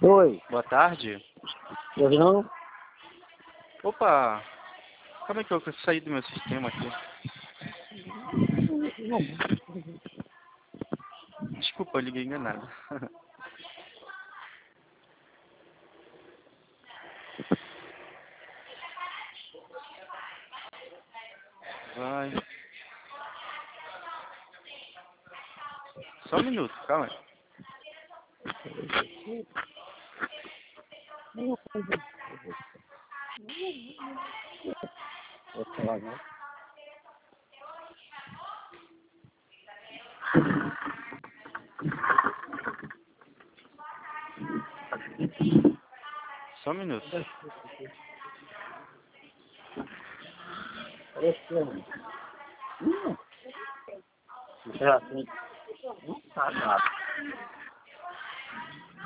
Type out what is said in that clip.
Oi. Boa tarde. Pois não? Opa, como é que eu saí do meu sistema aqui? Desculpa, eu liguei enganado. Vai. Só um minuto, calma aí. Vou falar, né? Só um minuto. Já assim, não sabe nada.